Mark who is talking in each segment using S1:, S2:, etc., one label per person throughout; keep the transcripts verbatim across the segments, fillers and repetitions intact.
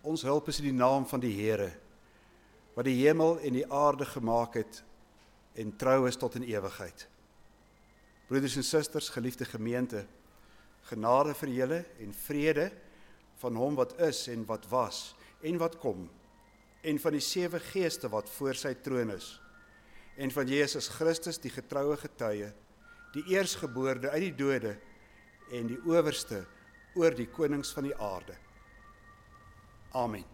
S1: Ons hulp is in die naam van die Here, wat die hemel en die aarde gemaak het en trou is tot in ewigheid. Broeders en susters, geliefde gemeente, genade vir julle en vrede van hom wat is en wat was en wat kom, en van die sewe geeste wat voor sy troon is, en van Jesus Christus, die getroue getuie, die eersgeboorde uit die dode en die owerste oor die konings van die aarde. Amen.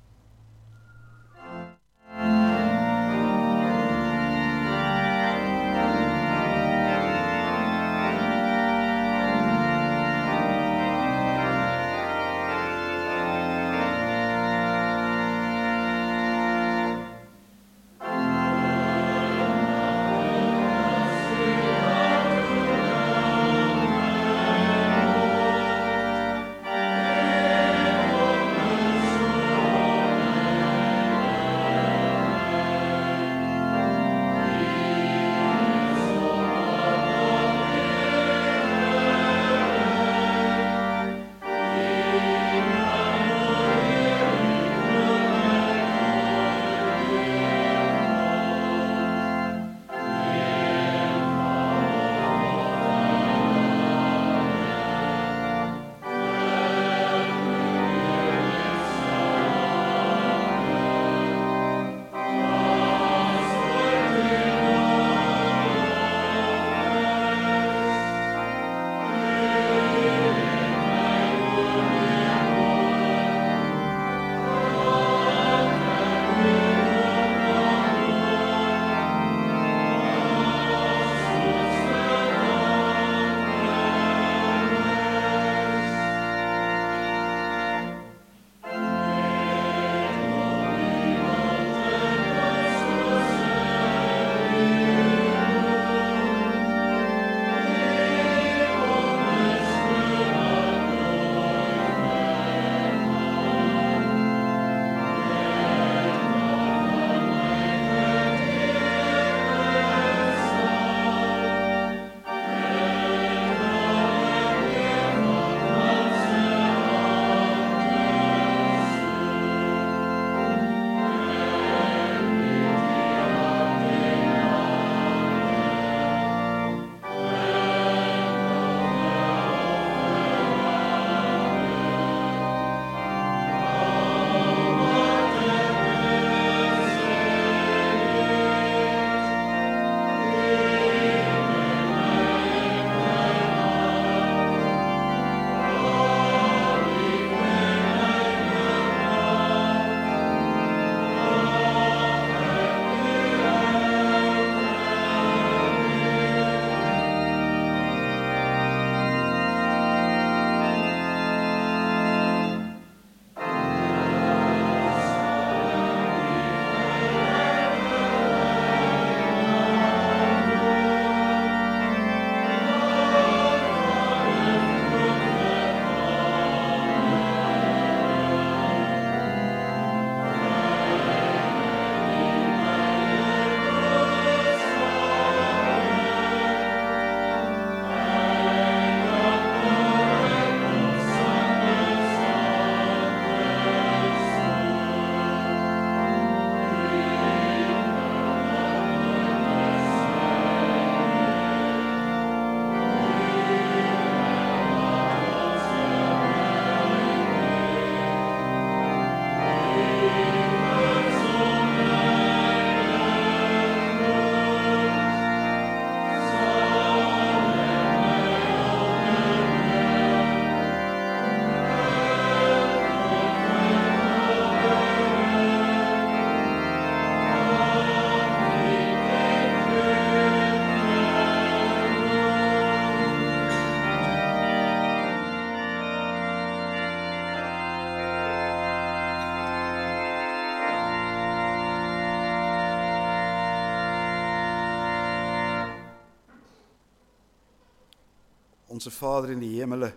S1: Onse Vader in die hemele,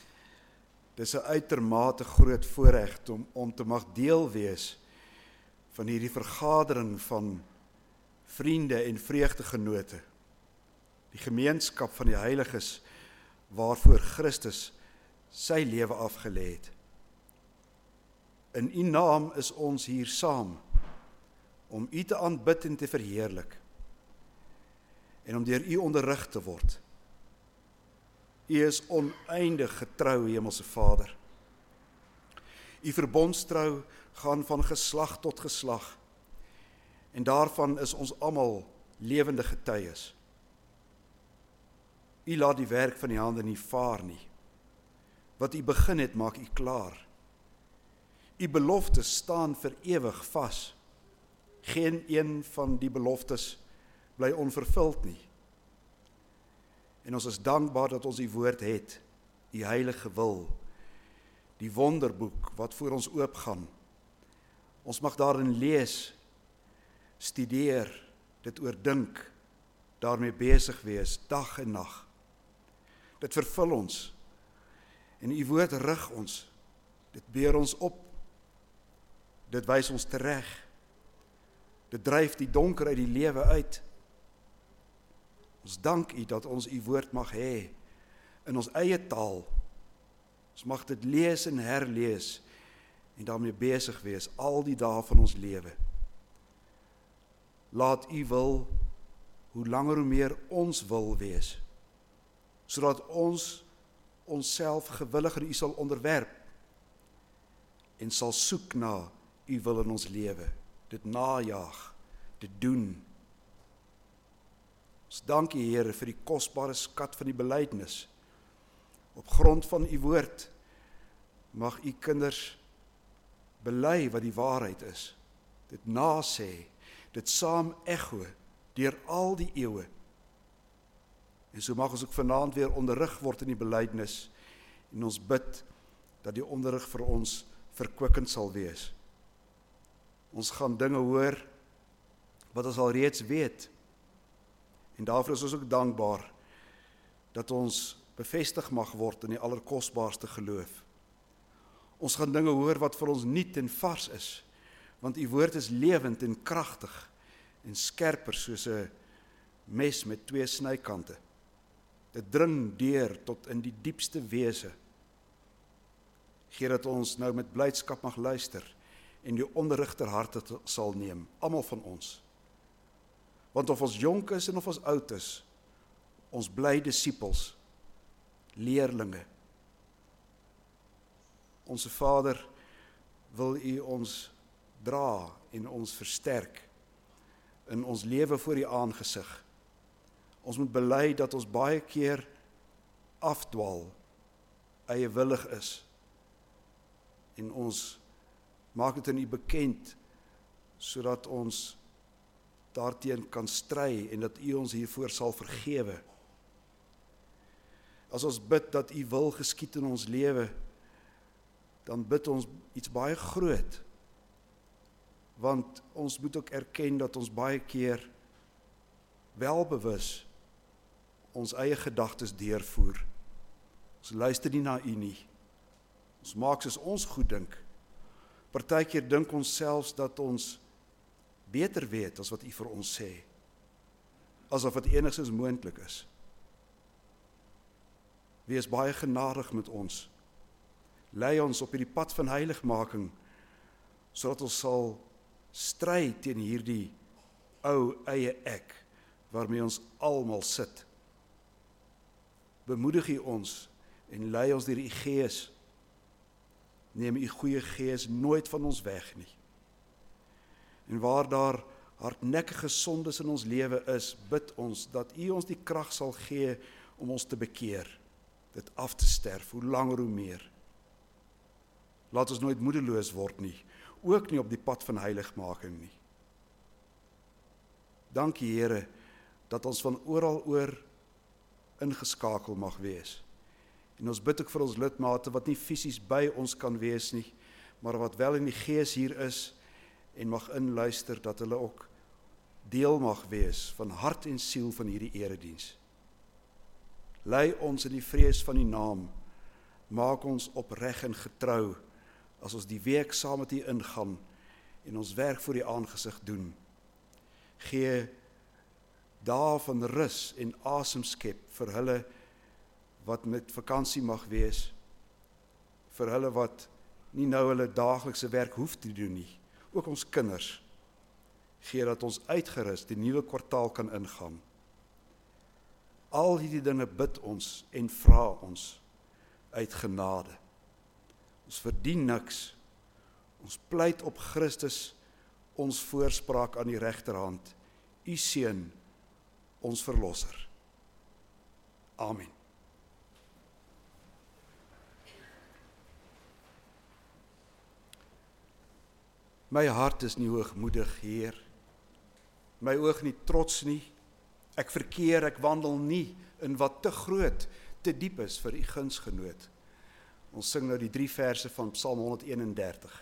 S1: dis 'n uitermate groot voorreg om, om te mag deel wees van hierdie vergadering van vriende en vreugdegenote, die gemeenskap van die heiliges waarvoor Christus sy lewe afgelê het. In U naam is ons hier saam, om U te aanbid en te verheerlik, en om deur U onderrig te word. U is oneindig getrou, Hemelse Vader. U verbondstrou gaan van geslag tot geslag, en daarvan is ons almal lewende getuies. U laat die werk van die hande nie vaar nie. Wat U begin het, maak U klaar. U beloftes staan vir ewig vas. Geen een van die beloftes bly onvervuld nie. En ons is dankbaar dat ons U woord het, U heilige wil, die wonderboek wat voor ons oopgaan. Ons mag daarin lees, studeer, dit oordink, daarmee besig wees, dag en nag. Dit vervul ons, en U woord rig ons, dit beer ons op, dit wys ons tereg, dit dryf die donker uit die lewe uit. Ons dank U dat ons U woord mag hê, in ons eie taal. Ons mag dit lees en herlees, en daarmee besig wees, al die dae van ons lewe. Laat U wil, hoe langer hoe meer ons wil wees, sodat ons onsself gewillig aan U sal onderwerp, en sal soek na U wil in ons lewe, dit najaag, dit doen. Ons dank U, Here, vir die kosbare skat van die belydenis. Op grond van U woord mag U kinders bely wat die waarheid is, dit nasê, dit saam echo deur al die eeue. En so mag ons ook vanaand weer onderrig word in die belydenis, en ons bid dat die onderrig vir ons verkwikkend sal wees. Ons gaan dinge hoor wat ons al reeds weet, en daarvoor is ons ook dankbaar dat ons bevestig mag word in die allerkosbaarste geloof. Ons gaan dinge hoor wat vir ons nuut en vars is, want U woord is lewend en kragtig en skerper soos 'n mes met twee snykante. Dit dring deur tot in die diepste wese. Gee dat ons nou met blydskap mag luister en die onderrig ter harte sal neem, almal van ons. Want of ons jonk is en of ons oud is, ons bly disippels, leerlinge. Onse Vader, wil U ons dra en ons versterk in ons lewe voor U aangesig. Ons moet bely dat ons baie keer afdwaal, eiewillig is, en ons maak dit in U bekend, sodat ons daarteen kan stry en dat U ons hiervoor sal vergewe. As ons bid dat U wil geskied in ons lewe, dan bid ons iets baie groot, want ons moet ook erken dat ons baie keer welbewus ons eie gedagtes deurvoer. Ons luister nie na U nie. Ons maak soos ons goed dink. Partykeer dink ons selfs dat ons beter weet as wat U vir ons sê, asof dit enigstens moontlik is. Wees baie genadig met ons. Lei ons op hierdie pad van heiligmaking, sodat ons sal stry teen hierdie ou eie ek, waarmee ons almal sit. Bemoedig U ons en lei ons deur U Gees. Neem U goeie Gees nooit van ons weg nie. En waar daar hardnekkige sondes in ons lewe is, bid ons dat U ons die krag sal gee om ons te bekeer, dit af te sterf, hoe langer hoe meer. Laat ons nooit moedeloos word nie, ook nie op die pad van heiligmaking nie. Dankie, Here, dat ons van oral oor ingeskakel mag wees. En ons bid ook vir ons lidmate wat nie fisies by ons kan wees nie, maar wat wel in die Gees hier is en mag inluister, dat hulle ook deel mag wees van hart en siel van hierdie erediens. Lei ons in die vrees van U naam, maak ons opreg en getrou, as ons die week saam met U ingaan en ons werk voor U aangesig doen. Gee dae van rus en asemskep vir hulle wat met vakansie mag wees, vir hulle wat nie nou hulle daaglikse werk hoef te doen nie, ook ons kinders, gee dat ons uitgerus die nuwe kwartaal kan ingaan. Al hierdie dinge bid ons en vra ons uit genade. Ons verdien niks, ons pleit op Christus, ons voorspraak aan die regterhand, U Seun, ons Verlosser. Amen. My hart is nie hoogmoedig, Heer. My oog nie trots nie. Ek verkeer, ek wandel nie in wat te groot, te diep is vir U gunsgenoot. Ons sing nou die drie verse van Psalm honderdeenendertig.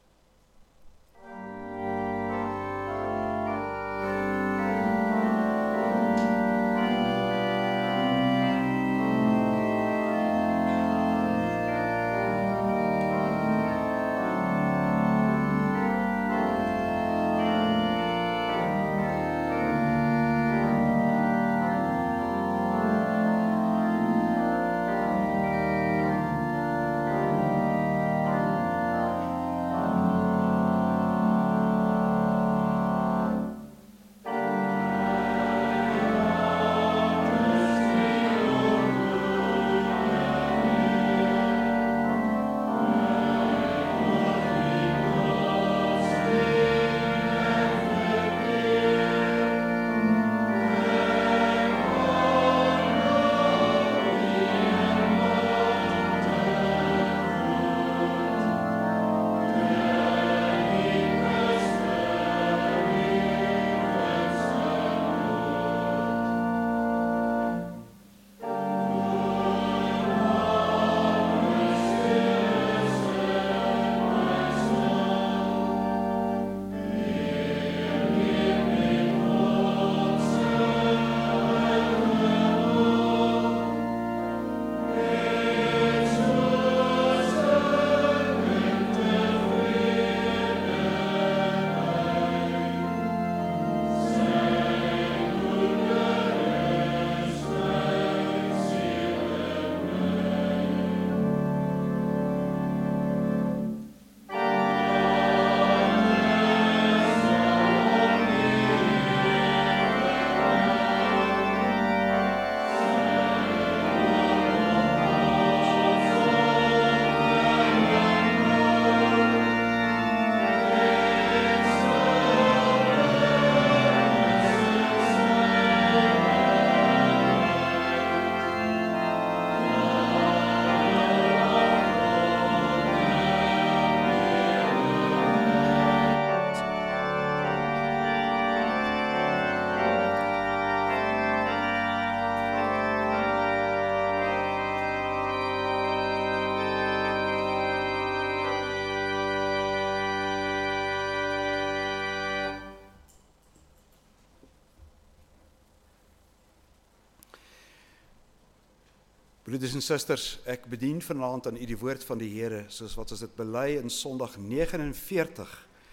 S1: Broeders en susters, ek bedien vanaand aan u die woord van die Here, soos wat ons dit bely in Sondag negenenveertig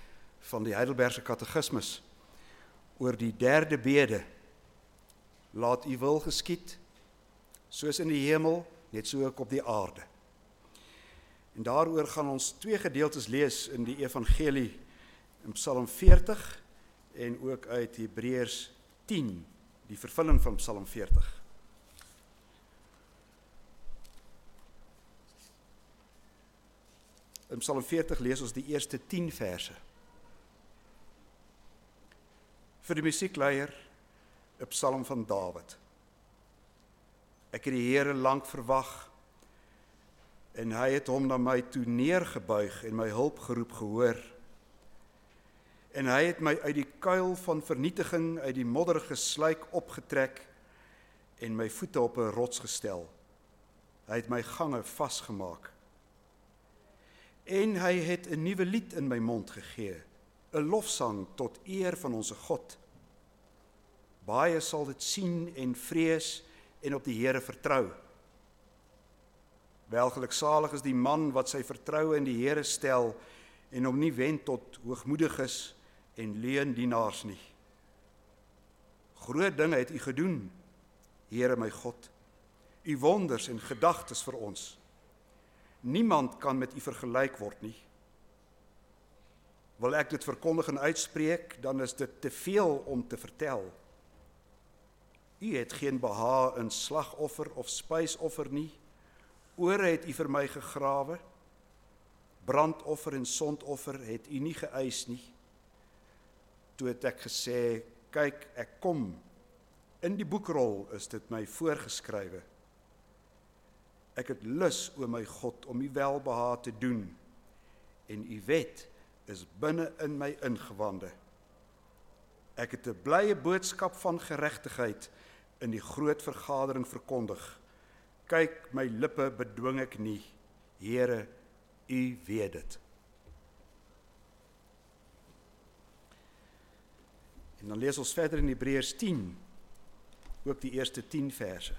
S1: van die Heidelbergse Katekismus, oor die derde bede. Laat u wil geskied, soos in die hemel, net so ook op die aarde. En daaroor gaan ons twee gedeeltes lees in die evangelie, in Psalm veertig, en ook uit Hebreërs tien, die vervulling van Psalm veertig. In Psalm veertig lees ons die eerste tien verse. Vir die musiekleier, 'n psalm van Dawid. Ek het die Here lank verwag, en hy het hom na my toe neergebuig en my hulp geroep gehoor. En hy het my uit die kuil van vernietiging, uit die modderige sluik opgetrek en my voete op 'n rots gestel. Hy het my gange vasgemaak. En hy het 'n nuwe lied in my mond gegee, 'n lofsang tot eer van ons God. Baie sal dit sien en vrees en op die Here vertrou. Welgeluksalig is die man wat sy vertroue in die Here stel en hom nie wend tot hoogmoediges en leendienaars nie. Groot dinge het u gedoen, Here my God, u wonders en gedagtes vir ons. Niemand kan met u vergelyk word nie. Wil ek dit verkondig en uitspreek, dan is dit te veel om te vertel. U het geen behaag in slagoffer of spysoffer nie. Ore het u vir my gegrawe. Brandoffer en sondoffer het u nie geëis nie. Toe het ek gesê, kyk, ek kom. In die boekrol is dit my voorgeskrywe. Ek het lus, o my God, om u welbehaag te doen, en u wet is binne in my ingewande. Ek het 'n blye boodskap van geregtigheid in die groot vergadering verkondig. Kyk, my lippe bedwing ek nie. Here, u weet dit. En dan lees ons verder in Hebreërs tien, ook die eerste tien verse.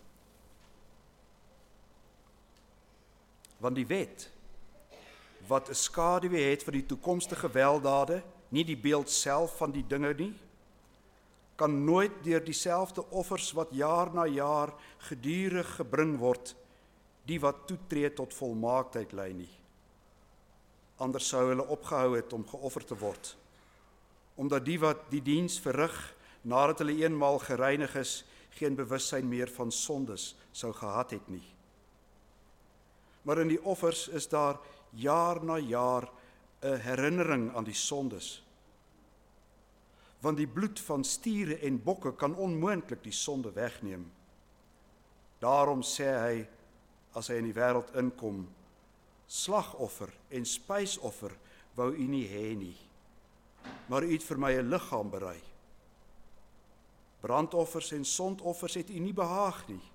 S1: Want die wet, wat 'n skaduwee het vir die toekomstige weldade, nie die beeld self van die dinge nie, kan nooit deur dieselfde offers wat jaar na jaar gedurig gebring word, die wat toetree tot volmaaktheid lei nie. Anders sou hulle opgehou het om geoffer te word, omdat die wat die diens verrig, nadat hulle eenmaal gereinig is, geen bewussyn meer van sondes sou gehad het nie. Maar in die offers is daar jaar na jaar 'n herinnering aan die sondes. Want die bloed van stiere en bokke kan onmoontlik die sonde wegneem. Daarom sê hy, as hy in die wêreld inkom, slagoffer en spysoffer wou u nie hê nie, maar u het vir my 'n liggaam berei. Brandoffers en sondoffers het u nie behaag nie.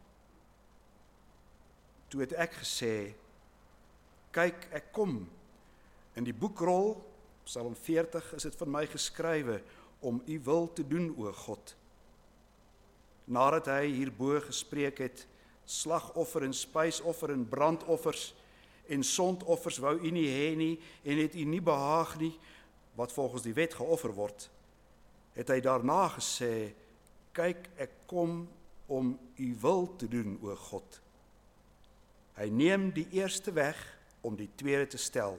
S1: Toe het ek gesê, kyk, ek kom. In die boekrol, Psalm veertig, is dit van my geskrywe, om u wil te doen, o God. Nadat hy hierbo gespreek het, slagoffer en spysoffer en brandoffers en sondoffers wou u nie hê nie, en het u nie behaag nie, wat volgens die wet geoffer word, het hy daarna gesê, kyk, ek kom om u wil te doen, o God. Hy neem die eerste weg om die tweede te stel.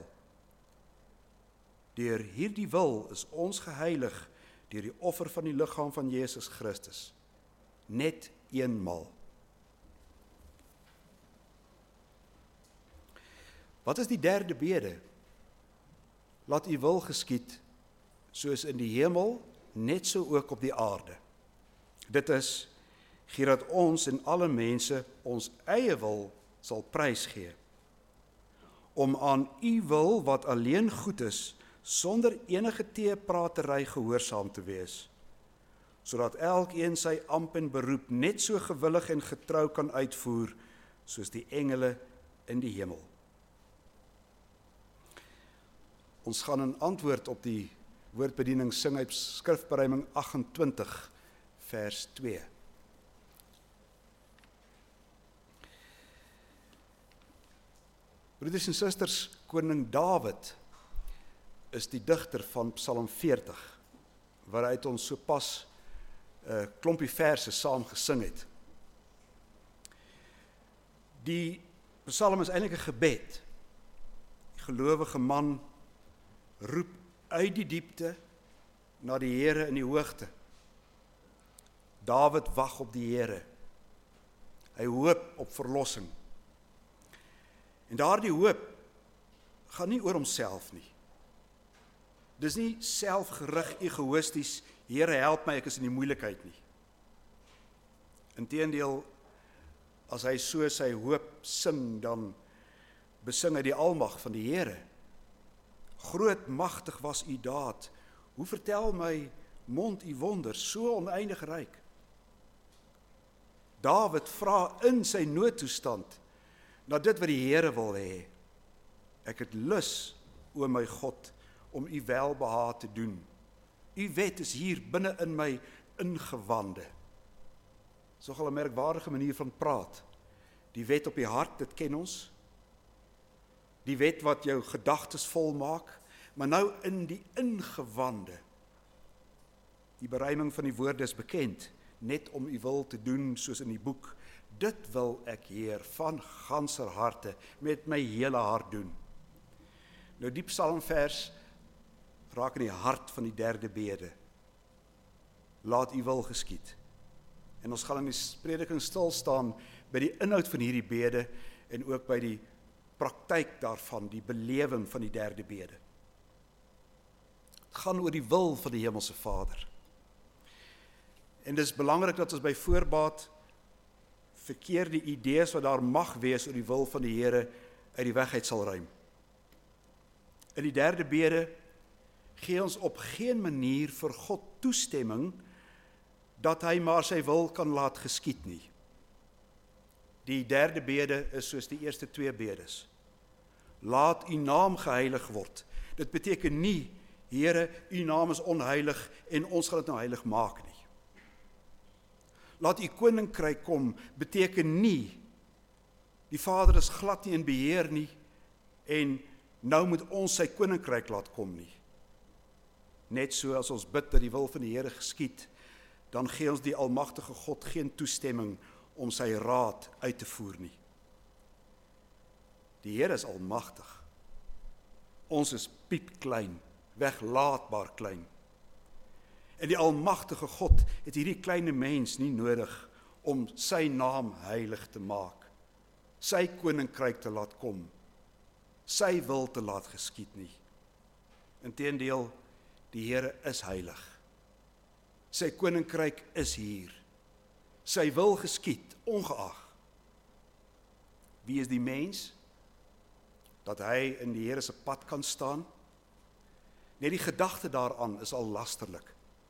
S1: Deur hierdie wil is ons geheilig deur die offer van die liggaam van Jesus Christus. Net eenmal. Wat is die derde bede? Laat u wil geskied, soos in die hemel, net so ook op die aarde. Dit is, gee dat ons en alle mense ons eie wil sal prysgee, om aan u wil wat alleen goed is, sonder enige teepratery gehoorsaam te wees, sodat elkeen sy amp en beroep net so gewillig en getrou kan uitvoer, soos die engele in die hemel. Ons gaan in antwoord op die woordbediening sing uit Skrifberuiming agt-en-twintig, vers twee. Broeders en susters, koning Dawid is die digter van Psalm veertig, waaruit ons so pas 'n uh, klompie verse saam gesing het. Die Psalm is eintlik 'n gebed. Die gelowige man roep uit die diepte na die Here in die hoogte. Dawid wag op die Here. Hy hoop op verlossing. En daardie hoop gaan nie oor homself nie. Dis nie selfgerig, egoïsties, Here help my, ek is in die moeilikheid nie. Inteendeel, as hy so sy hoop sing, dan besing hy die almag van die Here. Groot magtig was u daad. Hoe vertel my mond u wonders, so oneindig ryk? Dawid vra in sy noodtoestand na dit wat die Here wil hê. Ek het lus, o my God, om u welbehaag te doen. U wet is hier binne in my ingewande. So 'n merkwaardige manier van praat. Die wet op die hart, dit ken ons. Die wet wat jou gedagtes volmaak, maar nou in die ingewande. Die beruiming van die woorde is bekend, net om u wil te doen, soos in die boek dit wil ek, Heer, van ganser harte, met my hele hart doen. Nou die psalmvers raak in die hart van die derde bede. Laat u wil geskied. En ons gaan in die prediking stil staan by die inhoud van hierdie bede en ook by die praktyk daarvan, die belewing van die derde bede. Het gaan oor die wil van die Hemelse Vader. En dit is belangrik dat ons by voorbaat verkeerde idees wat daar mag wees oor die wil van die Here uit die weg uit sal ruim. In die derde bede gee ons op geen manier vir God toestemming dat hy maar sy wil kan laat geskied nie. Die derde bede is soos die eerste twee bedes. Laat u naam geheilig word. Dit beteken nie, Here, u naam is onheilig en ons gaan dit nou heilig maak nie. Laat u koninkryk kom beteken nie, die Vader is glad nie in beheer nie en nou moet ons sy koninkryk laat kom nie. Net so as ons bid dat die wil van die Here geskied, dan gee ons die almagtige God geen toestemming om sy raad uit te voer nie. Die Here is almagtig. Ons is piepklein, weglaatbaar klein. En die almagtige God het hierdie kleine mens nie nodig om sy naam heilig te maak, sy koninkryk te laat kom, sy wil te laat geskied nie. Inteendeel, die Here is heilig. Sy koninkryk is hier. Sy wil geskied, ongeag. Wie is die mens? Dat hy in die Here se pad kan staan? Net die gedagte daaraan is al lasterlik.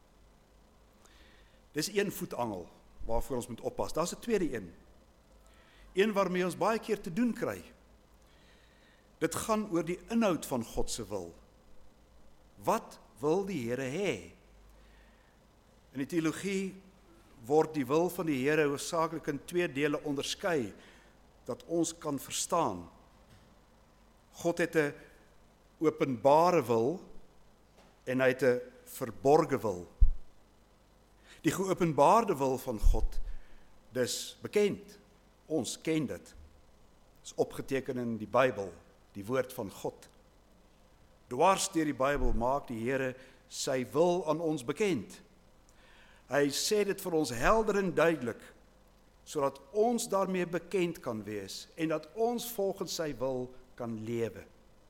S1: Dis een voetangel waarvoor ons moet oppas. Daar's 'n tweede een. Een waarmee ons baie keer te doen kry. Dit gaan oor die inhoud van God se wil. Wat wil die Here hê? In die teologie word die wil van die Here hoofsaaklik in twee dele onderskei, dat ons kan verstaan. God het 'n openbare wil en hy het 'n verborge wil. Die geopenbaarde wil van God, dis bekend. Ons ken dit. Dit is opgeteken in die Bybel, die woord van God. Dwars deur die Bybel maak die Here sy wil aan ons bekend. Hy sê dit vir ons helder en duidelik, sodat ons daarmee bekend kan wees en dat ons volgens sy wil kan lewe.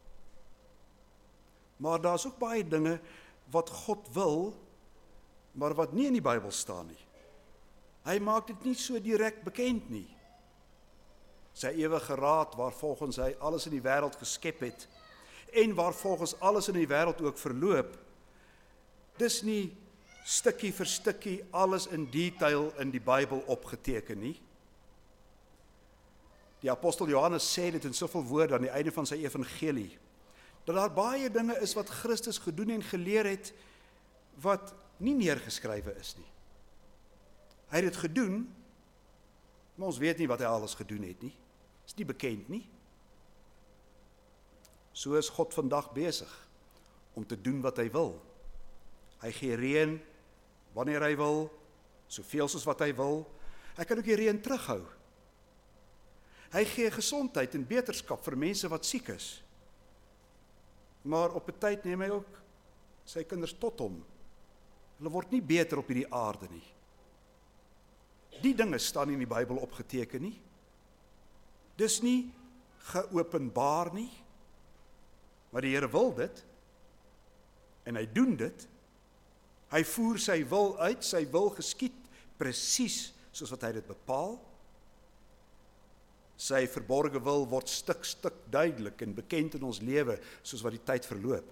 S1: Maar daar's ook baie dinge wat God wil, maar wat nie in die Bybel staan nie. Hy maak dit nie so direk bekend nie. Sy ewige raad waarvolgens hy alles in die wêreld geskep het en waarvolgens alles in die wêreld ook verloop, dis nie stukkie vir stukkie alles in detail in die Bybel opgeteken nie. Die apostel Johannes sê dit in soveel woorde aan die einde van sy evangelie, dat daar baie dinge is wat Christus gedoen en geleer het, wat nie neergeskrywe is nie. Hy het dit gedoen, maar ons weet nie wat hy alles gedoen het nie. Is nie bekend nie. So is God vandag besig om te doen wat hy wil. Hy gee reën wanneer hy wil, soveel soos wat hy wil. Hy kan ook die reën terughou. Hy gee gesondheid en beterskap vir mense wat siek is. Maar op 'n tyd neem hy ook sy kinders tot hom. Hulle word nie beter op hierdie aarde nie. Die dinge staan nie in die Bybel opgeteken nie. Dis nie geopenbaar nie. Maar die Here wil dit. En hy doen dit. Hy voer sy wil uit, sy wil geskied presies soos wat hy dit bepaal. Sy verborge wil word stuk stuk duidelik en bekend in ons lewe soos wat die tyd verloop.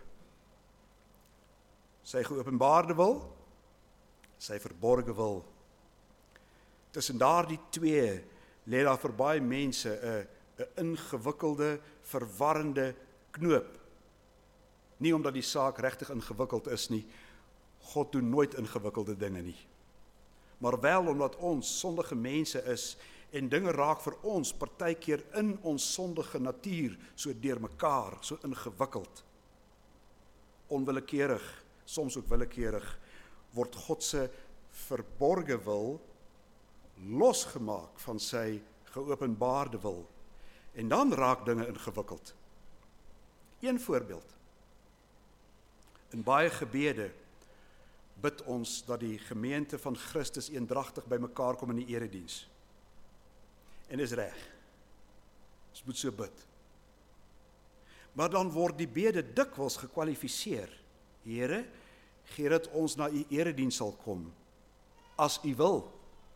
S1: Sy geopenbaarde wil, sy verborge wil. Tussen daardie twee lê daar vir baie mense 'n 'n ingewikkelde, verwarrende knoop. Nie omdat die saak regtig ingewikkeld is nie. God doen nooit ingewikkelde dinge nie. Maar wel omdat ons sondige mense is en dinge raak vir ons partykeer in ons sondige natuur so deurmekaar, so ingewikkeld. Onwillekeurig, soms ook willekeurig, word God se verborge wil losgemaak van sy geopenbaarde wil. En dan raak dinge ingewikkeld. Een voorbeeld. In baie gebede bid ons dat die gemeente van Christus eendragtig by mekaar kom in die erediens. En dis reg. Ons moet so bid. Maar dan word die bede dikwels gekwalifiseer. Here, gee dat ons na u erediens sal kom, as u wil.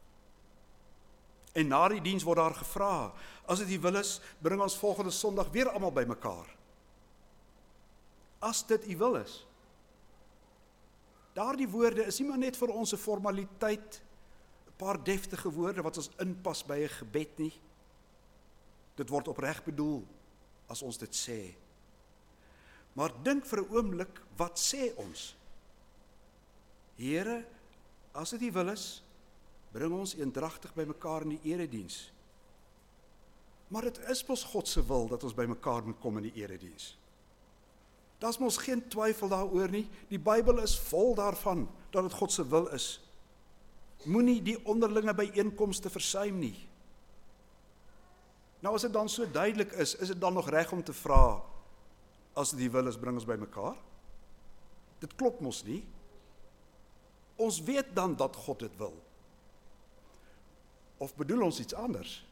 S1: En na die diens word daar gevra, as dit u wil is, bring ons volgende Sondag weer almal by mekaar. As dit u wil is. Daardie woorde is nie maar net vir ons 'n formaliteit, 'n paar deftige woorde wat ons inpas by 'n gebed nie. Dit word opreg bedoel as ons dit sê. Maar dink vir 'n oomblik, wat sê ons? Here, as dit u wil is, bring ons eendragtig by mekaar in die erediens. Maar dit is mos God se wil dat ons by mekaar moet kom in die erediens. Daar's mos geen twyfel daaroor nie. Die Bybel is vol daarvan dat dit God se wil is. Moenie die onderlinge byeenkomste versuim nie. Nou as dit dan so duidelik is, is dit dan nog reg om te vra, as dit die wil is, bring ons by mekaar? Dit klop mos nie. Ons weet dan dat God dit wil. Of bedoel ons iets anders?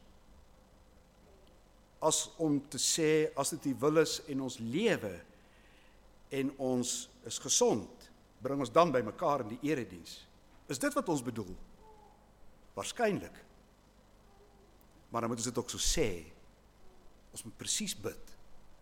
S1: As om te sê, as dit die wil is en ons lewe, en ons is gesond, bring ons dan by mekaar in die erediens. Is dit wat ons bedoel? Waarskynlik. Maar dan moet ons dit ook so sê. Ons moet presies bid.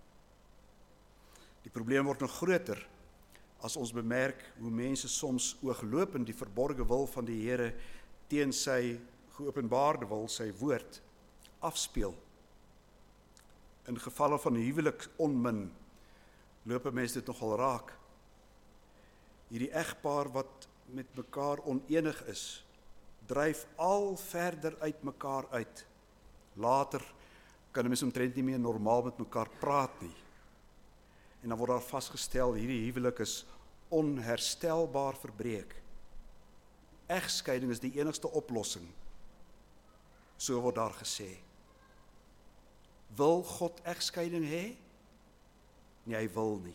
S1: Die probleem word nog groter as ons bemerk hoe mense soms ooglopend die verborgde wil van die Here teen sy geopenbaarde wil, sy woord, afspeel. In gevalle van huwelik onmin loop mense dit nogal raak. Hierdie egpaar wat met mekaar onenig is, dryf al verder uit mekaar uit. Later kan mense omtrent nie meer normaal met mekaar praat nie. En dan word daar vasgestel, hierdie huwelik is onherstelbaar verbreek. Egskeiding is die enigste oplossing. So word daar gesê. Wil God egskeiding hê? Nee, hy wil nie.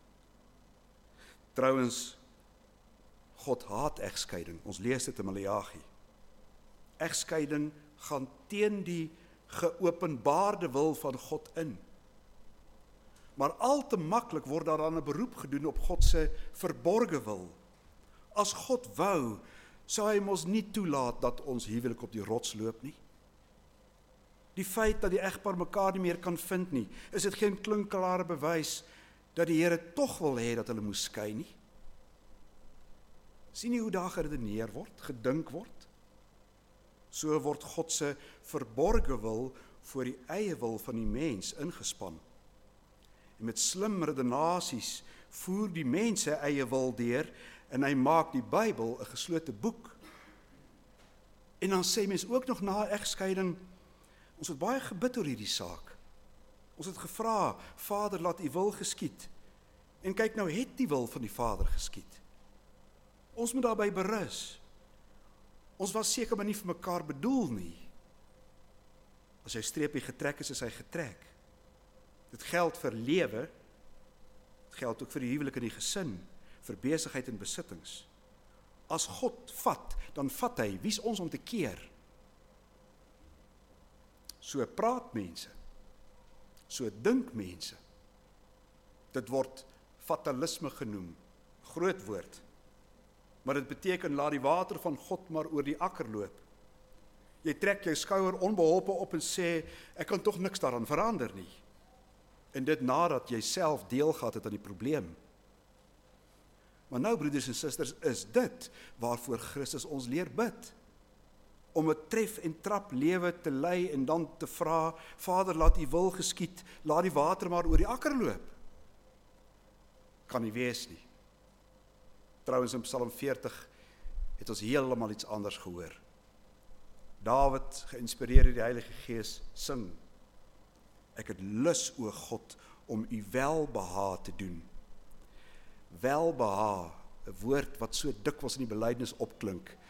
S1: Trouwens, God haat egskeiding. Ons lees dit in Maleagi. Egskeiding gaan teen die geopenbaarde wil van God in. Maar al te maklik word daar dan 'n beroep gedoen op God se verborgde wil. As God wou, sou hy mos nie toelaat dat ons huwelik op die rots loop nie. Die feit dat die egpaar mekaar nie meer kan vind nie, is dit geen klinkklare bewys dat die Here tog wil hê dat hulle moes skei nie. Sien nie hoe daar geredeneer word, gedink word? So word God se verborgde wil voor die eie wil van die mens ingespan. En met slim redenasies voer die mens sy eie wil deur en hy maak die Bybel 'n geslote boek. En dan sê mens ook nog na egskeiding, ons het baie gebid oor hierdie saak. Ons het gevra, Vader, laat u wil geskied. En kyk nou, het die wil van die Vader geskied. Ons moet daarby berus. Ons was seker maar nie vir mekaar bedoel nie. As hy streepie getrek is, is hy getrek. Dit geld vir lewe, dit geld ook vir die huwelik en die gesin, vir besigheid en besittings. As God vat, dan vat hy, wie's ons om te keer? So praat mense, so dink mense. Dit word fatalisme genoem, groot woord. Maar dit beteken, laat die water van God maar oor die akker loop. Jy trek jou skouer onbeholpe op en sê, ek kan tog niks daaraan verander nie. En dit nadat jy self deel gehad het aan die probleem. Maar nou, broeders en susters, is dit waarvoor Christus ons leer bid. Om 'n tref en trap lewe te lei en dan te vra, Vader, laat u wil geskied, laat die water maar oor die akker loop. Kan nie wees nie. Trouwens in Psalm veertig het ons heeltemal iets anders gehoor. Dawid, geïnspireer deur die Heilige Gees, sing: Ek het lus, o God, om u welbehae te doen. Welbehae, 'n woord wat so dikwels in die belydenis opklink.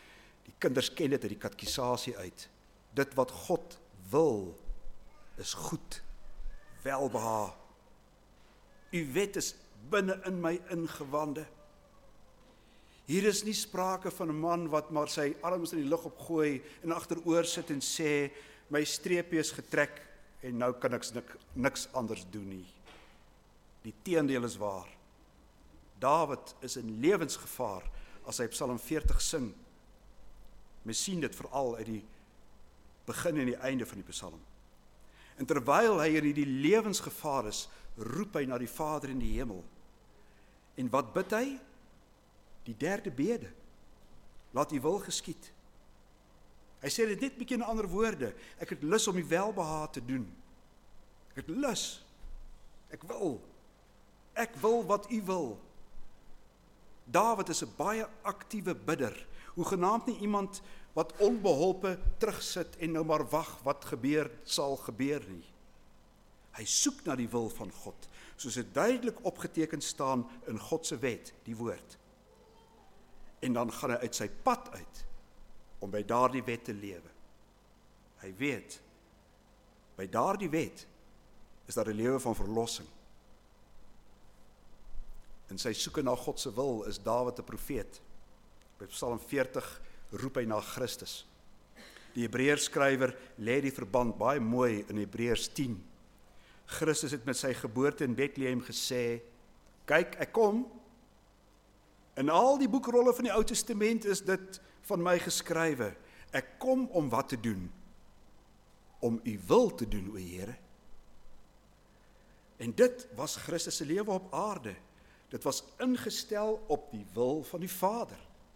S1: Die kinders ken dit uit die katekisasie uit. Dit wat God wil, is goed, welbehae. U wet is binne in my ingewande. Hier is nie sprake van 'n man wat maar sy arms in die lug opgooi en agteroor sit en sê, my streepie is getrek en nou kan ek nik, niks anders doen nie. Die teendeel is waar. Dawid is in lewensgevaar as hy Psalm veertig sing. Mens sien dit veral uit die begin en die einde van die Psalm. En terwyl hy in die lewensgevaar is, roep hy na die Vader in die hemel. En wat bid hy? Die derde bede. Laat U wil geskied. Hy sê dit net bietjie in ander woorde. Ek het lus om die welbehae te doen. Ek het lus. Ek wil. Ek wil wat U wil. Dawid is 'n baie aktiewe bidder. Hoegenaamd nie iemand wat onbeholpe terugsit en nou maar wag wat gebeur sal gebeur nie. Hy soek na die wil van God, soos dit duidelik opgeteken staan in God se wet, die woord. En dan gaan hy uit sy pad uit om by daardie wet te lewe. Hy weet, by daardie wet is daar 'n lewe van verlossing. In sy soeke na God se wil is Dawid 'n profeet. By Psalm veertig roep hy na Christus. Die Hebreërs skrywer lê die verband baie mooi in Hebreërs tien. Christus het met sy geboorte in Bethlehem gesê, kyk, ek kom. In al die boekrolle van die Ou Testament is dit van my geskrywe. Ek kom om wat te doen? Om U wil te doen, o Here. En dit was Christus se lewe op aarde. Dit was ingestel op die wil van die Vader.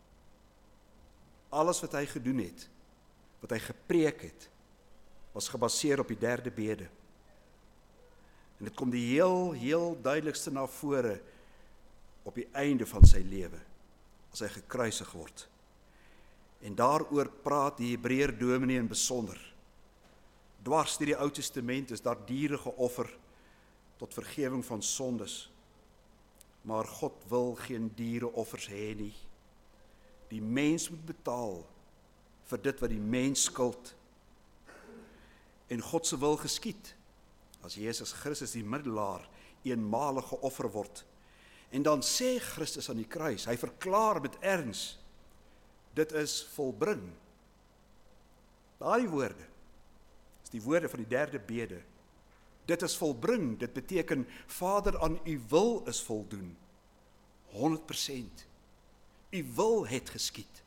S1: Alles wat hy gedoen het, wat hy gepreek het, was gebaseer op die derde bede. En dit kom die heel, heel duidelikste na vore op die einde van sy lewe, as hy gekruisig word. En daaroor praat die Hebreër dominee in besonder. Dwars deur die Ou Testament is daar diere geoffer tot vergewing van sondes. Maar God wil geen diereoffers hê nie. Die mens moet betaal vir dit wat die mens skuld. En God se wil geskied, as Jesus Christus die middelaar eenmalig geoffer word. En dan sê Christus aan die kruis, hy verklaar met erns, dit is volbring. Daardie woorde is die woorde van die derde bede. Dit is volbring, dit beteken, Vader, aan U wil is voldoen. honderd persent. U wil het geskied.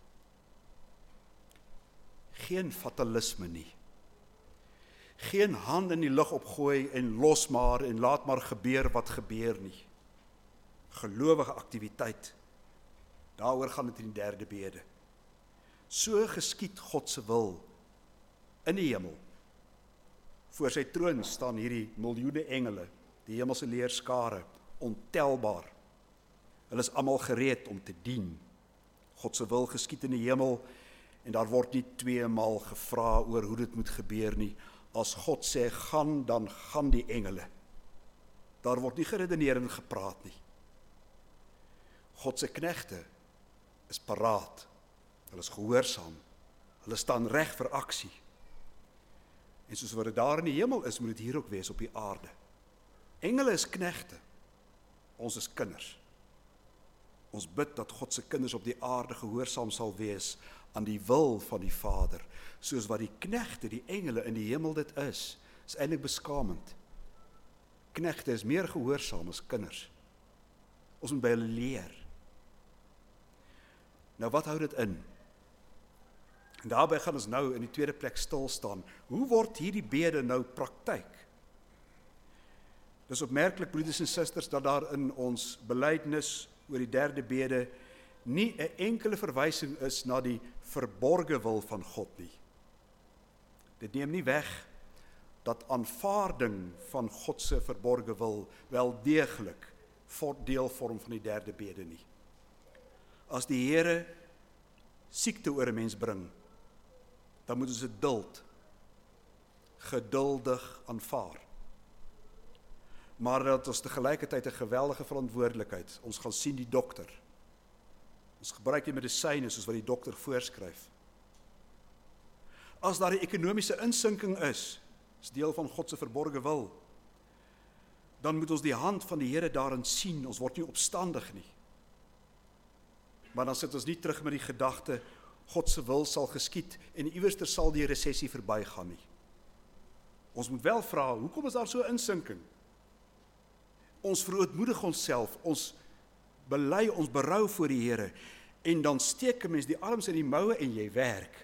S1: Geen fatalisme nie. Geen hand in die lug opgooi en los maar en laat maar gebeur wat gebeur nie. Gelowige aktiwiteit. Daaroor gaan dit in die derde bede. So geskied God se wil in die hemel. Voor sy troon staan hierdie miljoene engele, die hemelse leerskare, ontelbaar. Hulle is almal gereed om te dien. God se wil geskied in die hemel, en daar word nie tweemaal gevra oor hoe dit moet gebeur nie. As God sê, gaan, dan gaan die engele. Daar word nie geredeneer en gepraat nie. God se knegte is paraat. Hulle is gehoorsaam. Hulle staan reg vir aksie. En soos wat dit daar in die hemel is, moet dit hier ook wees op die aarde. Engele is knegte. Ons is kinders. Ons bid dat God se kinders op die aarde gehoorsaam sal wees aan die wil van die Vader, soos wat die knegte, die engele in die hemel dit is, is eintlik beskaamend. Knegte is meer gehoorsaam as kinders. Ons moet by hulle leer. Nou wat hou dit in? En daarby gaan ons nou in die tweede plek stil staan. Hoe word hierdie bede nou praktyk? Dis opmerklik, broeders en susters, dat daar in ons belydenis oor die derde bede nie 'n enkele verwysing is na die verborge wil van God nie. Dit neem nie weg dat aanvaarding van God se verborge wil wel deeglik deel vorm van die derde bede nie. As die Here siekte oor 'n mens bring, dan moet ons dit duld, geduldig aanvaar. Maar dat ons tegelijkertijd 'n geweldige verantwoordelikheid, ons gaan sien die dokter, Ons gebruik die medisyne soos wat die dokter voorskryf. As daar 'n ekonomiese insinking is, is deel van God se verborge wil, dan moet ons die hand van die Here daarin sien, ons word nie opstandig nie. Maar dan sit ons nie terug met die gedagte, God se wil sal geskied, en iewerster sal die resessie verbygaan nie. Ons moet wel vra, hoekom is daar so 'n insinking? Ons verootmoedig onsself, ons bely, ons berou voor die Here, en dan steek 'n mens die arms in die moue en jy werk.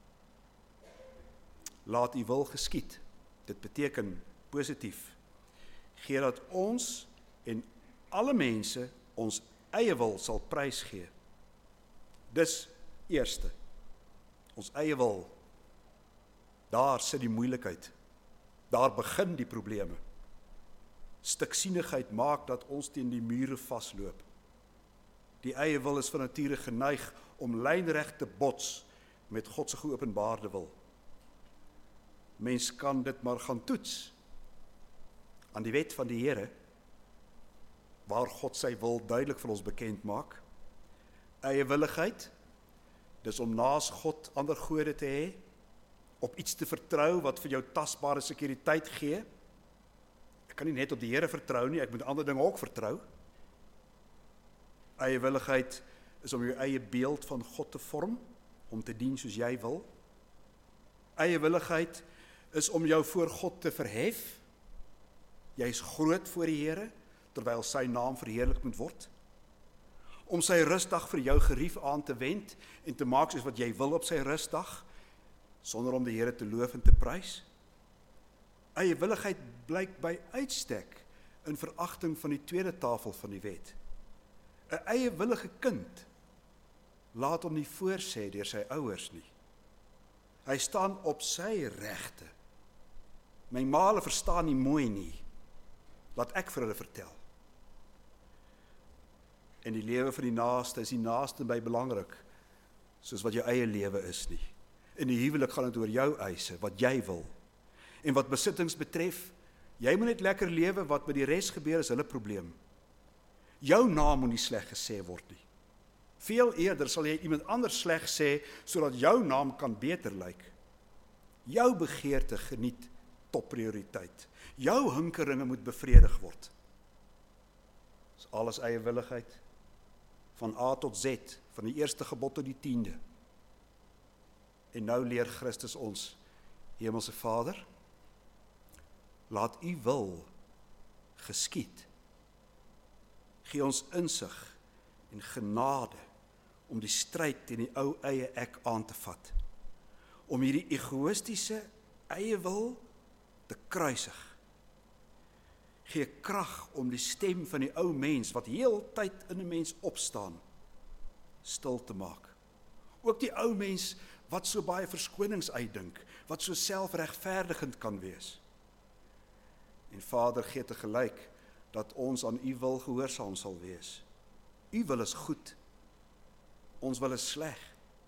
S1: Laat U wil geskied. Dit beteken positief. Gee dat ons en alle mense ons eie wil sal prysgee. Dis eerste. Ons eie wil. Daar sit die moeilikheid. Daar begin die probleme. Stiksinigheid maak dat ons teen die mure vasloop. Die eie wil is van nature geneig om lynreg te bots met God se geopenbaarde wil. Mens kan dit maar gaan toets aan die wet van die Here, waar God sy wil duidelik vir ons bekend maak. Eie willigheid, dis om naas God ander gode te hê, op iets te vertrou wat vir jou tasbare sekuriteit gee. Ek kan nie net op die Here vertrou nie, ek moet ander dinge ook vertrou. Eie willigheid is om jou eie beeld van God te vorm, om te dien soos jy wil. Eie willigheid is om jou voor God te verhef. Jy is groot voor die Here, terwyl sy naam verheerlik moet word. Om sy rustdag vir jou gerief aan te wend en te maak soos wat jy wil op sy rustdag, sonder om die Here te loof en te prys. Eie willigheid blyk by uitstek in veragting van die tweede tafel van die wet. 'n Eie willige kind laat hom nie voorsê deur sy ouers nie. Hy staan op sy regte. My maale verstaan nie mooi nie. Laat ek vir hulle vertel. En die lewe van die naaste is die naaste by belangrik, soos wat jou eie lewe is nie. In die huwelik gaan dit oor jou eise, wat jy wil. En wat besittings betref, jy moet net lekker lewe, wat met die res gebeur is hulle probleem. Jou naam moet nie sleg gesê word nie. Veel eerder sal jy iemand anders sleg sê, sodat jou naam kan beter lyk. Jou begeerte geniet topprioriteit. Jou hinkeringe moet bevredig word. Dis alles eie willigheid, van A tot Z, van die eerste gebod tot die tiende. En nou leer Christus ons, Hemelse Vader, laat U wil geskied. Gee ons insig en genade om die stryd teen die ou eie ek aan te vat. Om hierdie egoïstiese eie wil te kruisig. Gee krag om die stem van die ou mens, wat heeltyd in 'n mens opstaan, stil te maak. Ook die ou mens wat so baie verskonings uitdink, wat so selfregverdigend kan wees. En Vader, gee tegelyk dat ons aan U wil gehoorsaam sal wees. U wil is goed, ons wil is sleg.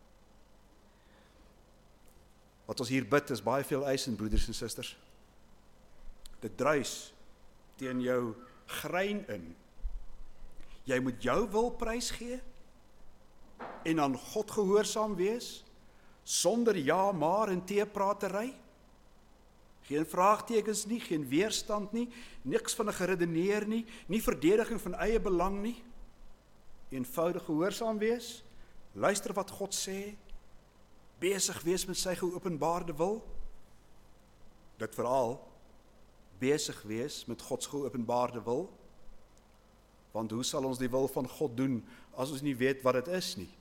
S1: Wat ons hier bid is baie veel eisend, broeders en susters. Dit druis teen jou grein in. Jy moet jou wil prys gee en aan God gehoorsaam wees, sonder ja, maar en teepratery. Geen vraagtekens nie, geen weerstand nie, niks van 'n geredeneer nie, nie verdediging van eie belang nie. Eenvoudig gehoorsaam wees, luister wat God sê, besig wees met sy geopenbaarde wil. Dit veral besig wees met God se geopenbaarde wil, want hoe sal ons die wil van God doen as ons nie weet wat dit is nie?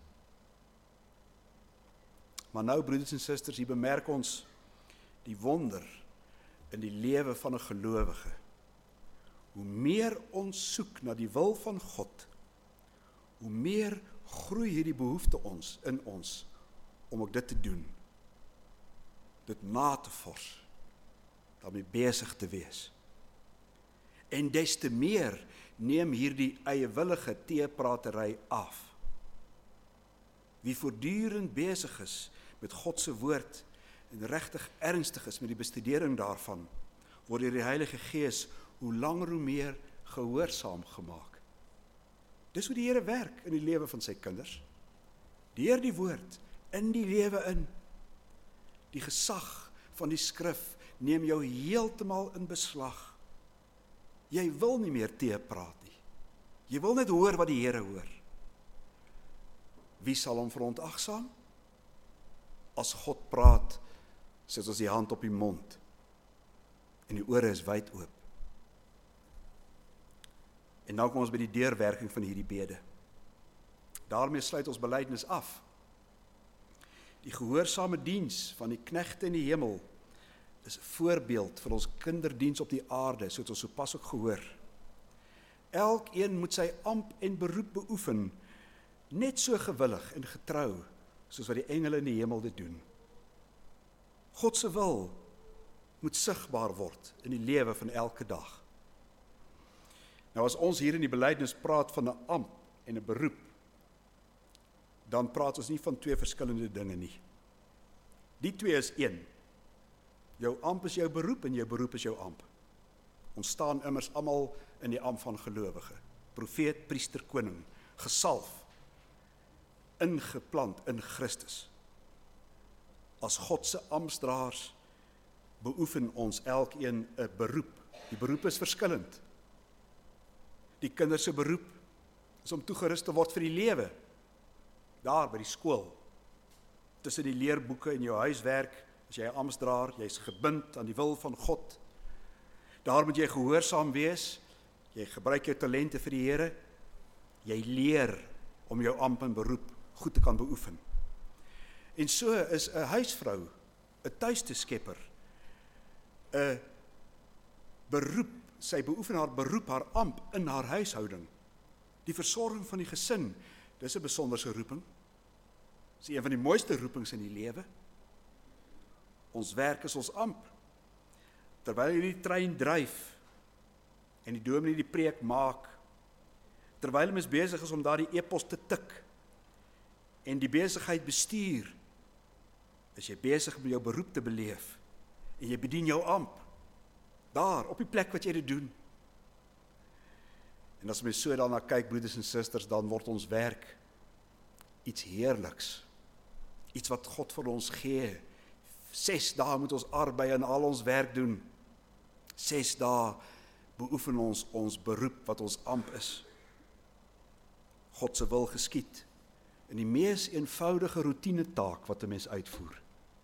S1: Maar nou, broeders en susters, hier bemerk ons die wonder in die lewe van 'n gelowige. Hoe meer ons soek na die wil van God, hoe meer groei hierdie behoefte ons in ons om ook dit te doen. Dit na te vors, daarmee besig te wees. En des te meer neem hierdie eiewillige teepratery af. Wie voortdurend besig is met God se woord en regtig ernstig is met die bestudering daarvan, word deur die Heilige Gees hoe langer hoe meer gehoorsaam gemaak. Dis hoe die Here werk in die lewe van sy kinders. Deur die woord, in die lewe in. Die gesag van die skrif neem jou heeltemal in beslag. Jy wil nie meer teepraat nie. Jy wil net hoor wat die Here hoor. Wie sal hom verontagsaam? As God praat, sit ons die hand op die mond en die ore is wyd oop. En nou kom ons by die deurwerking van hierdie bede. Daarmee sluit ons belydenis af. Die gehoorsame diens van die knegte in die hemel is 'n voorbeeld vir ons kinderdiens op die aarde, soos ons sopas ook gehoor. Elkeen moet sy amp en beroep beoefen, net so gewillig en getrou, soos wat die engele in die hemel dit doen. God se wil moet sigbaar word in die lewe van elke dag. Nou as ons hier in die belydenis praat van 'n amp en 'n beroep, dan praat ons nie van twee verskillende dinge nie. Die twee is een. Jou amp is jou beroep en jou beroep is jou amp. Ons staan immers almal in die amp van gelowige. Profeet, priester, koning, gesalf, ingeplant in Christus. As God se amptdraers beoefen ons elkeen 'n beroep. Die beroep is verskillend. Die kinders se beroep is om toegerus te word vir die lewe. Daar by die skool, tussen die leerboeke en jou huiswerk, as jy 'n amptdraer, jy's gebind aan die wil van God. Daar moet jy gehoorsaam wees, jy gebruik jou talente vir die Here, jy leer om jou ampt en beroep goed te kan beoefen. En so is 'n huisvrou, 'n tuiste skepper, 'n beroep, sy beoefen haar beroep, haar ampt in haar huishouding. Die versorging van die gesin, dis 'n besonderse roeping. Dis een van die mooiste roepings in die lewe. Ons werk is ons amp. Terwyl jy die trein dryf en die dominee die preek maak, terwyl mens besig is om daardie e-pos te tik en die besigheid bestuur, is jy besig om jou beroep te beleef en jy bedien jou amp daar op die plek wat jy dit doen. En as mens so daarna kyk, broeders en susters, dan word ons werk iets heerliks, iets wat God vir ons gee. Ses dae moet ons arbei en al ons werk doen. Ses dae beoefen ons ons beroep wat ons amp is. God se wil geskied in die mees eenvoudige roetine taak wat 'n mens uitvoer.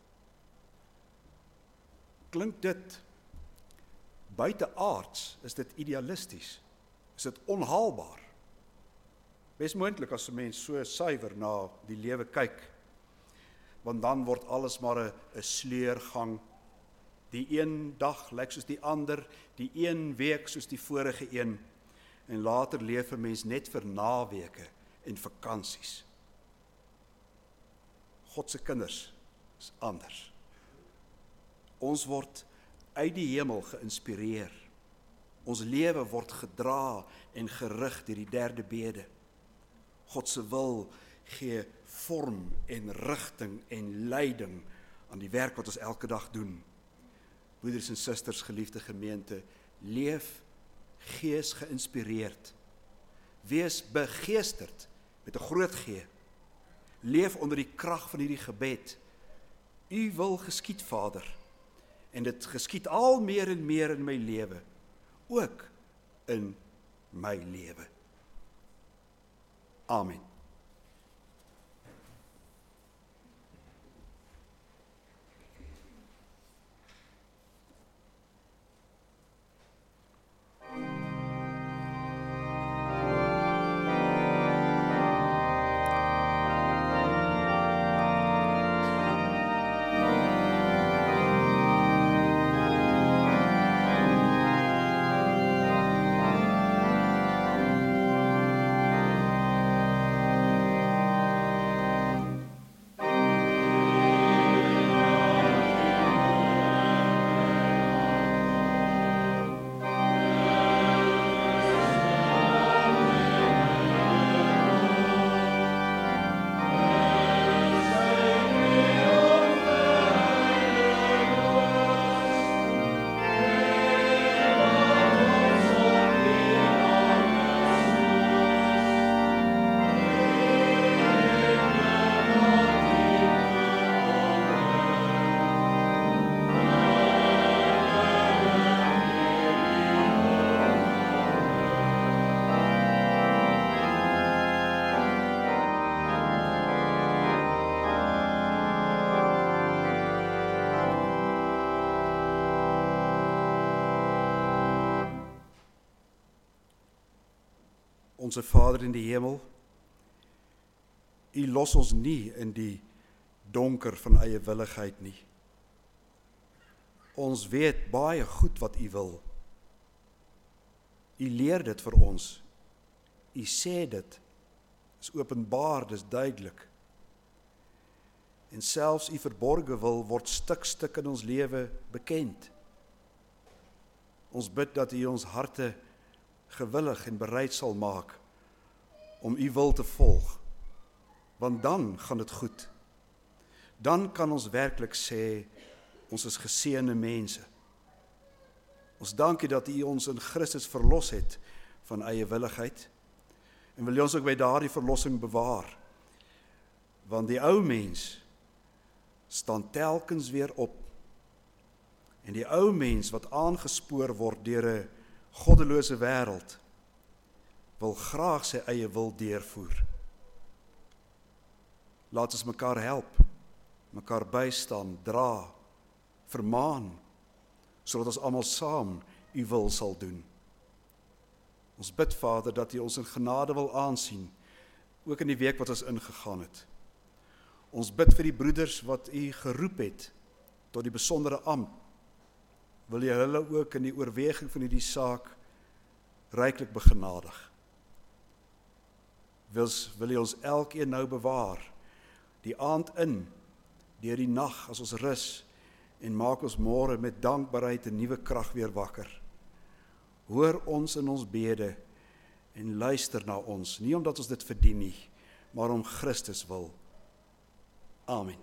S1: Klink dit buiteaards, is dit idealisties, is dit onhaalbaar. Bes moontlik as 'n mens so suiwer na die lewe kyk, want dan word alles maar 'n 'n sleurgang. Die een dag lyk soos die ander, die een week soos die vorige een, en later leef 'n mens net vir naweke en vakansies. God se kinders is anders. Ons word uit die hemel geïnspireer. Ons lewe word gedra en gerig deur die derde bede. God se wil gee vorm en rigting en leiding aan die werk wat ons elke dag doen. Broeders en susters, geliefde gemeente, leef gees geïnspireerd. Wees begeesterd met 'n groot G. Leef onder die krag van hierdie gebed. U wil geskied, Vader, en dit geskied al meer en meer in my lewe, ook in my lewe. Amen. Onse Vader in die hemel, U los ons nie in die donker van eie willigheid nie. Ons weet baie goed wat U wil. U leer dit vir ons. U sê dit, is openbaar, dis duidelik. En selfs U verborge wil word stuk stuk in ons lewe bekend. Ons bid dat U ons harte gewillig en bereid sal maak om U wil te volg, want dan gaan dit goed. Dan kan ons werklik sê, ons is geseënde mense. Ons dankie dat U ons in Christus verlos het van eie willigheid, en wil U ons ook by daardie verlossing bewaar, want die ou mens staan telkens weer op, en die ou mens wat aangespoor word deur 'n goddelose wêreld, wil graag sy eie wil deurvoer. Laat ons mekaar help, mekaar bystaan, dra, vermaan, sodat ons almal saam U wil sal doen. Ons bid, Vader, dat U ons in genade wil aansien, ook in die week wat ons ingegaan het. Ons bid vir die broeders wat U geroep het tot die besondere ampt. Wil U hulle ook in die oorweging van hierdie saak ryklik begenadig. Wil, wil U ons elkeen nou bewaar, die aand in, deur die nag as ons rus, en maak ons môre met dankbaarheid en nuwe krag weer wakker. Hoor ons in ons bede en luister na ons, nie omdat ons dit verdien nie, maar om Christus wil. Amen.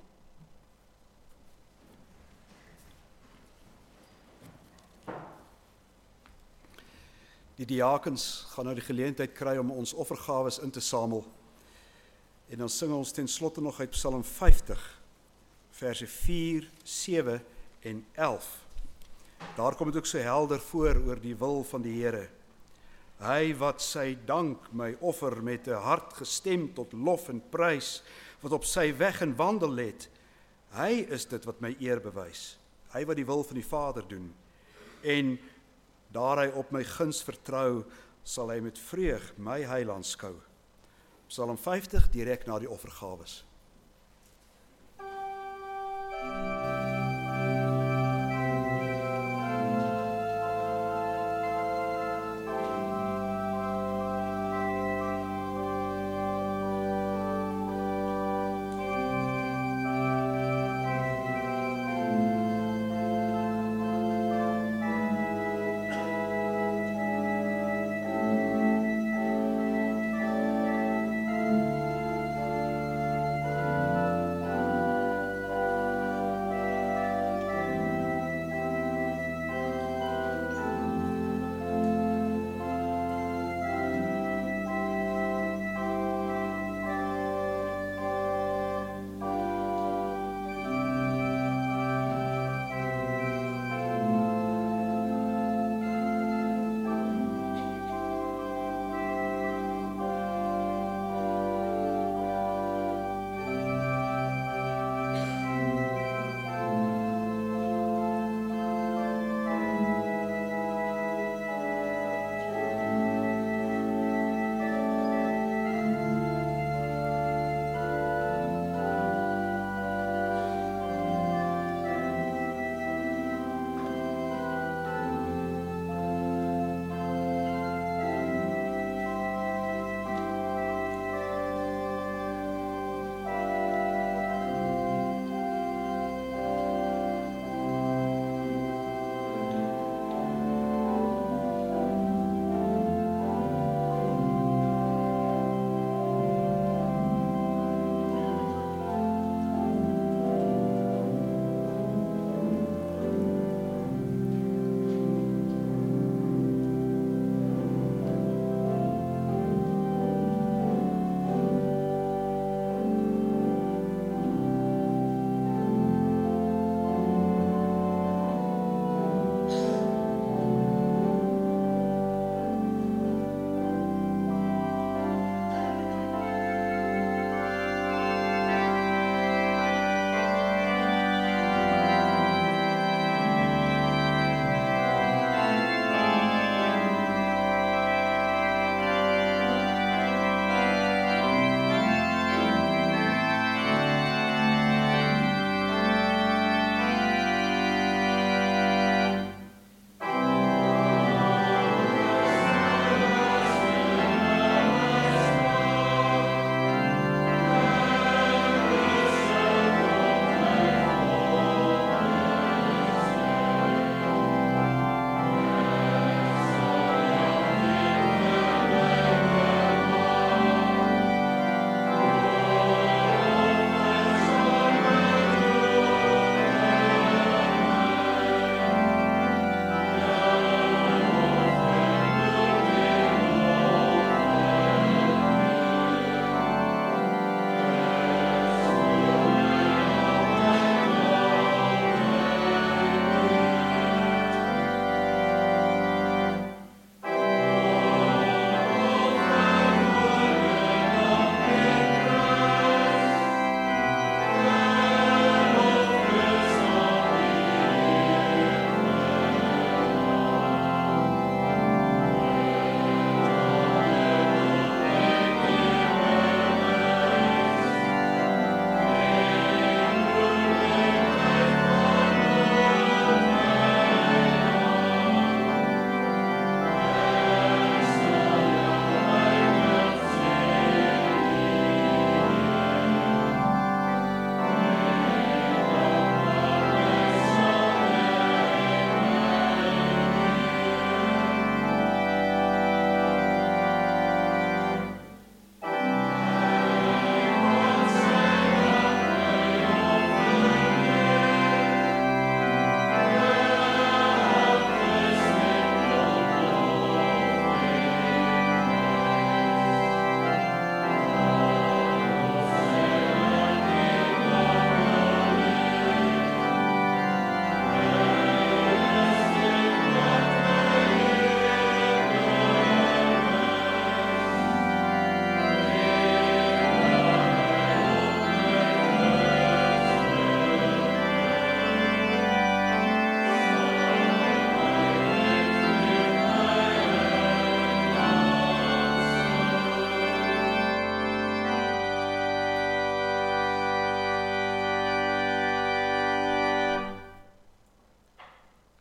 S1: Die diakens gaan nou die geleentheid kry om ons offergawes in te samel. En dan sing ons ten slotte nog uit Psalm vyftig, verse vier, sewe en elf. Daar kom dit ook so helder voor oor die wil van die Here. Hy wat sy dank my offer met 'n hart gestem tot lof en prys, wat op sy weg en wandel let, hy is dit wat my eer bewys. Hy wat die wil van die Vader doen. En daar hy op my guns vertrou, sal hy met vreug my heiland skou. Psalm vyftig, direk na die offergawes.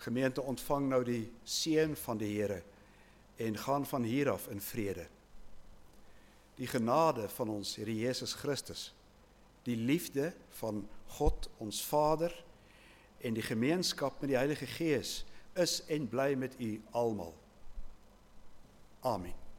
S1: Gemeente, ontvang nou die seën van die Here en gaan van hier af in vrede. Die genade van ons Here Jesus Christus, die liefde van God ons Vader en die gemeenskap met die Heilige Gees is en bly met u almal. Amen.